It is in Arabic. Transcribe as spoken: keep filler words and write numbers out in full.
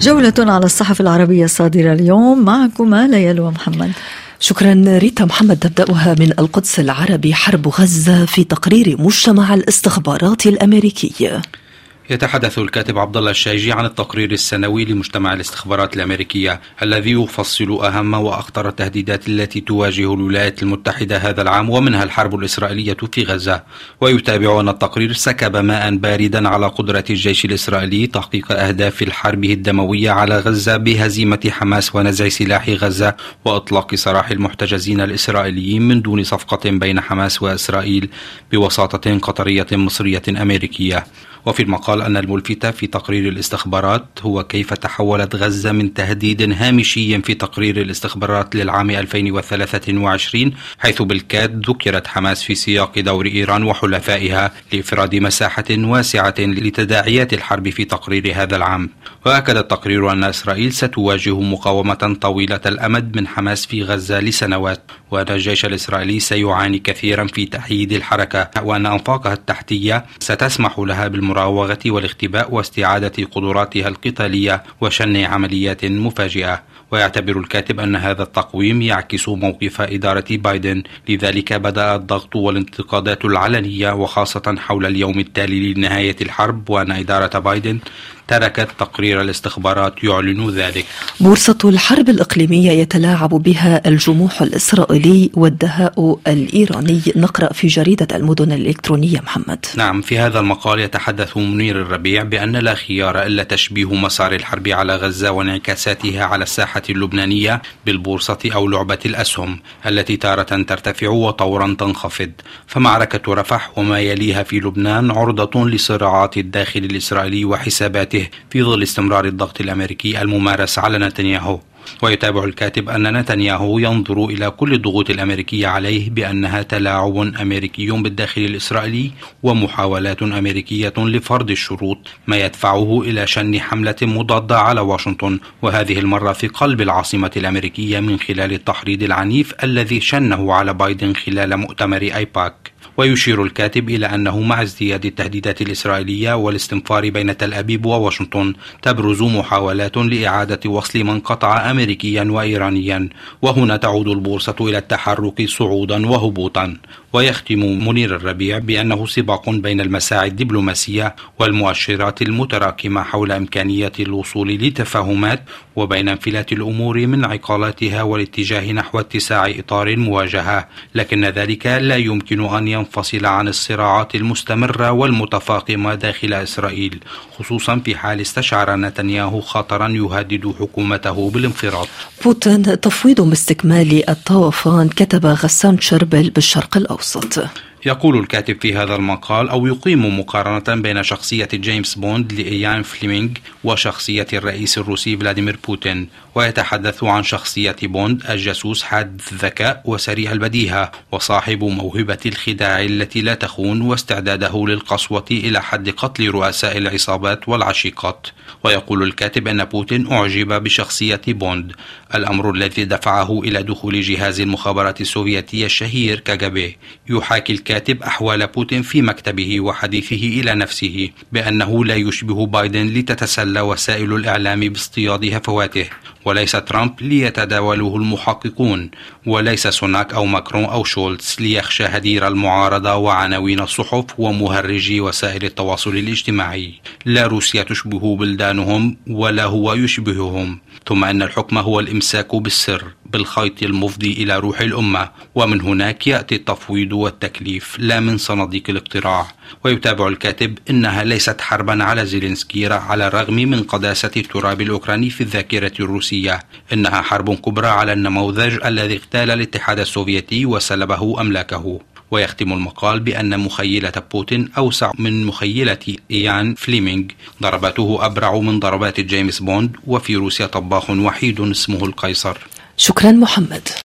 جولة على الصحف العربية الصادرة اليوم، معكما ليال ومحمد. شكرا ريتا محمد. نبدأها من القدس العربي. حرب غزة في تقرير مجتمع الاستخبارات الأمريكي. يتحدث الكاتب عبد الله الشايجي عن التقرير السنوي لمجتمع الاستخبارات الأمريكية الذي يفصل أهم وأخطر التهديدات التي تواجه الولايات المتحدة هذا العام، ومنها الحرب الإسرائيلية في غزة. ويتابع أن التقرير سكب ماء باردا على قدرة الجيش الإسرائيلي تحقيق أهداف حربه الدموية على غزة بهزيمة حماس ونزع سلاح غزة وإطلاق سراح المحتجزين الإسرائيليين من دون صفقة بين حماس وإسرائيل بوساطة قطرية مصرية أمريكية. وفي المقال أن الملفت في تقرير الاستخبارات هو كيف تحولت غزة من تهديد هامشي في تقرير الاستخبارات للعام ألفين وثلاثة وعشرين، حيث بالكاد ذكرت حماس في سياق دور إيران وحلفائها لإفراد مساحة واسعة لتداعيات الحرب في تقرير هذا العام. وأكد التقرير أن إسرائيل ستواجه مقاومة طويلة الأمد من حماس في غزة لسنوات، وأن الجيش الإسرائيلي سيعاني كثيرا في تحييد الحركة، وأن أنفاقها التحتية ستسمح لها بالمراوغة والاختباء واستعادة قدراتها القتالية وشن عمليات مفاجئة. ويعتبر الكاتب أن هذا التقويم يعكس موقف إدارة بايدن، لذلك بدأ الضغط والانتقادات العلنية وخاصة حول اليوم التالي لنهاية الحرب، وأن إدارة بايدن تركت تقرير الاستخبارات يعلن ذلك. بورصة الحرب الإقليمية يتلاعب بها الجموح الإسرائيلي والدهاء الإيراني. نقرأ في جريدة المدن الإلكترونية محمد. نعم، في هذا المقال يتحدث منير الربيع بأن لا خيار إلا تشبيه مسار الحرب على غزة وانعكاساتها على الساحة اللبنانية بالبورصة أو لعبة الأسهم التي تارة ترتفع وطورا تنخفض. فمعركة رفح وما يليها في لبنان عرضة لصراعات الداخل الإسرائيلي وحساباته في ظل استمرار الضغط الأمريكي الممارس على نتنياهو. ويتابع الكاتب أن نتنياهو ينظر إلى كل الضغوط الأمريكية عليه بأنها تلاعب أمريكي بالداخل الإسرائيلي ومحاولات أمريكية لفرض الشروط، ما يدفعه إلى شن حملة مضادة على واشنطن، وهذه المرة في قلب العاصمة الأمريكية من خلال التحريض العنيف الذي شنه على بايدن خلال مؤتمر آيباك. ويشير الكاتب إلى أنه مع ازدياد التهديدات الإسرائيلية والاستنفار بين تل أبيب وواشنطن تبرز محاولات لإعادة وصل من قطع أمريكيا وإيرانيا، وهنا تعود البورصة إلى التحرك صعودا وهبوطا. ويختم منير الربيع بأنه سباق بين المساعي الدبلوماسية والمؤشرات المتراكمة حول إمكانية الوصول لتفاهمات، وبين انفلات الأمور من عقالاتها والاتجاه نحو اتساع إطار المواجهة، لكن ذلك لا يمكن أن ينفصل عن الصراعات المستمرة والمتفاقمة داخل إسرائيل، خصوصا في حال استشعر نتنياهو خطرا يهدد حكومته بالانفراد. بوتين تفويض باستكمال الطوفان، كتب غسان شربل بالشرق الأوسط. يقول الكاتب في هذا المقال أو يقيم مقارنة بين شخصية جيمس بوند لإيان فليمينغ وشخصية الرئيس الروسي فلاديمير بوتين، ويتحدث عن شخصية بوند الجاسوس حاد الذكاء وسريع البديهة وصاحب موهبة الخداع التي لا تخون واستعداده للقسوة إلى حد قتل رؤساء العصابات والعشيقات. ويقول الكاتب أن بوتين أعجب بشخصية بوند، الأمر الذي دفعه إلى دخول جهاز المخابرات السوفيتي الشهير كاجابي. يحاكي الكاتب أحوال بوتين في مكتبه وحديثه إلى نفسه بأنه لا يشبه بايدن لتتسلى وسائل الإعلام باصطياد هفواته، وليس ترامب ليتداوله المحققون، وليس سوناك أو ماكرون أو شولتز ليخشى هدير المعارضة وعناوين الصحف ومهرجي وسائل التواصل الاجتماعي. لا روسيا تشبه بلدانهم ولا هو يشبههم. ثم أن الحكم هو الإمساك بالسر بالخيط المفضي إلى روح الأمة، ومن هناك يأتي التفويض والتكليف لا من صناديق الاقتراع. ويتابع الكاتب إنها ليست حربا على زيلينسكي على الرغم من قداسة التراب الأوكراني في الذاكرة الروسية، إنها حرب كبرى على النموذج الذي اغتال الاتحاد السوفيتي وسلبه أملاكه. ويختم المقال بأن مخيلة بوتين أوسع من مخيلة إيان فليمينغ، ضربته أبرع من ضربات جيمس بوند، وفي روسيا طباخ وحيد اسمه القيصر. شكرا محمد.